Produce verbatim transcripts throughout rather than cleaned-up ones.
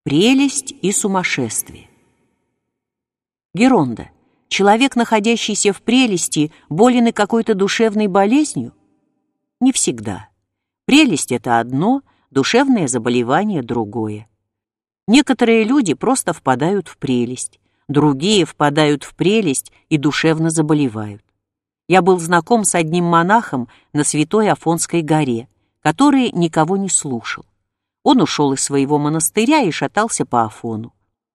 Прелесть и сумасшествие. Геронда, человек, находящийся в прелести, болен и какой-то душевной болезнью? Не всегда. Прелесть — это одно, душевное заболевание — другое. Некоторые люди просто впадают в прелесть, другие впадают в прелесть и душевно заболевают. Я был знаком с одним монахом на Святой Афонской горе, который никого не слушал. Он ушел из своего монастыря и шатался по Афону.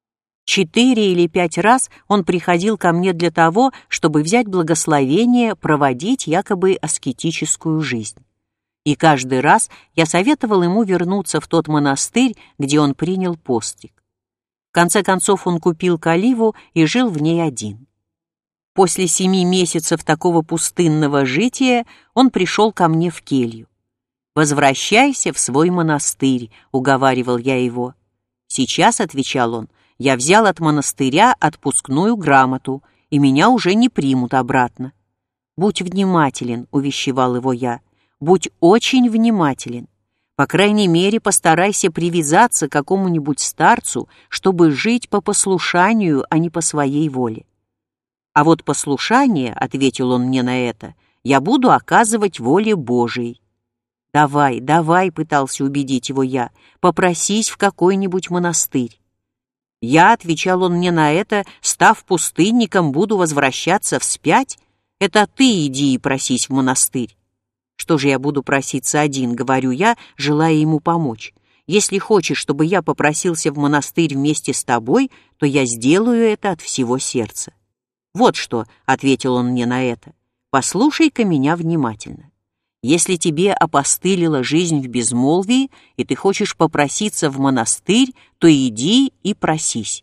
Четыре или пять раз он приходил ко мне для того, чтобы взять благословение проводить якобы аскетическую жизнь. И каждый раз я советовал ему вернуться в тот монастырь, где он принял постриг. В конце концов он купил каливу и жил в ней один. После семи месяцев такого пустынного жития он пришел ко мне в келью. «Возвращайся в свой монастырь», — уговаривал я его. «Сейчас», — отвечал он, — «я взял от монастыря отпускную грамоту, и меня уже не примут обратно». «Будь внимателен», — увещевал его я, — «будь очень внимателен. По крайней мере, постарайся привязаться к какому-нибудь старцу, чтобы жить по послушанию, а не по своей воле». «А вот послушание», — ответил он мне на это, — «я буду оказывать воле Божией». «Давай, давай», — пытался убедить его я, — «попросись в какой-нибудь монастырь». «Я», — отвечал он мне на это, — «став пустынником, буду возвращаться вспять? Это ты иди и просись в монастырь». «Что же я буду проситься один?» — говорю я, желая ему помочь. «Если хочешь, чтобы я попросился в монастырь вместе с тобой, то я сделаю это от всего сердца». «Вот что», — ответил он мне на это, — «послушай-ка меня внимательно. Если тебе опостылила жизнь в безмолвии, и ты хочешь попроситься в монастырь, то иди и просись».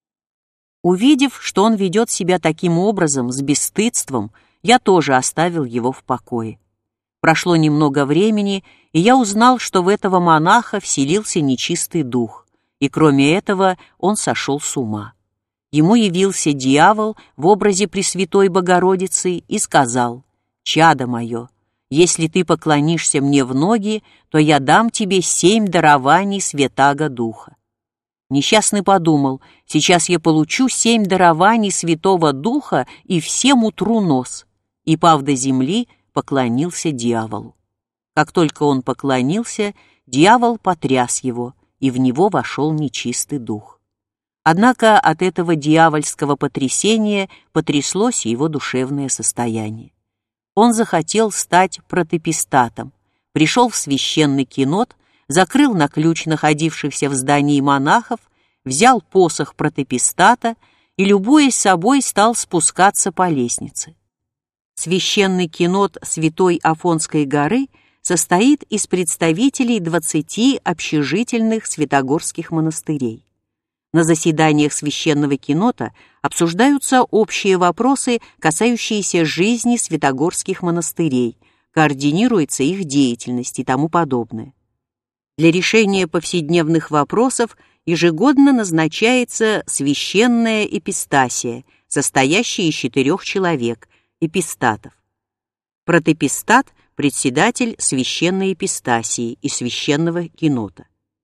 Увидев, что он ведет себя таким образом, с бесстыдством, я тоже оставил его в покое. Прошло немного времени, и я узнал, что в этого монаха вселился нечистый дух, и кроме этого он сошел с ума. Ему явился дьявол в образе Пресвятой Богородицы и сказал: «Чадо мое, если ты поклонишься мне в ноги, то я дам тебе семь дарований Святаго Духа». Несчастный подумал: сейчас я получу семь дарований Святого Духа и всем утру нос, и, пав до земли, поклонился дьяволу. Как только он поклонился, дьявол потряс его, и в него вошел нечистый дух. Однако от этого дьявольского потрясения потряслось его душевное состояние. Он захотел стать протопистатом, пришел в священный кинот, закрыл на ключ находившихся в здании монахов, взял посох протопистата и, любуясь собой, стал спускаться по лестнице. Священный кинот Святой Афонской горы состоит из представителей двадцати общежительных святогорских монастырей. На заседаниях священного кинота обсуждаются общие вопросы, касающиеся жизни святогорских монастырей, координируется их деятельность и тому подобное. Для решения повседневных вопросов ежегодно назначается священная эпистасия, состоящая из четырех человек, эпистатов. Протопистат – председатель священной эпистасии и священного кинота.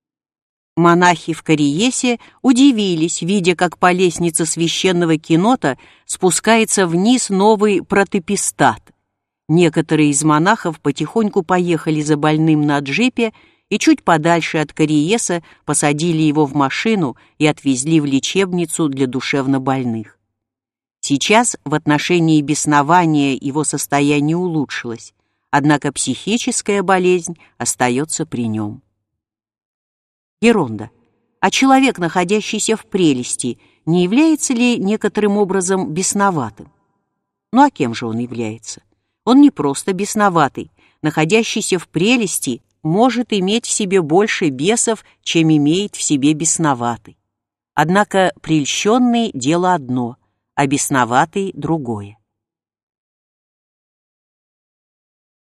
Монахи в Кариесе удивились, видя, как по лестнице священного кинота спускается вниз новый протопистат. Некоторые из монахов потихоньку поехали за больным на джипе и чуть подальше от Кариеса посадили его в машину и отвезли в лечебницу для душевнобольных. Сейчас в отношении беснования его состояние улучшилось, однако психическая болезнь остается при нем. Геронда, а человек, находящийся в прелести, не является ли некоторым образом бесноватым? Ну а кем же он является? Он не просто бесноватый, находящийся в прелести может иметь в себе больше бесов, чем имеет в себе бесноватый. Однако прельщенный — дело одно, а бесноватый — другое.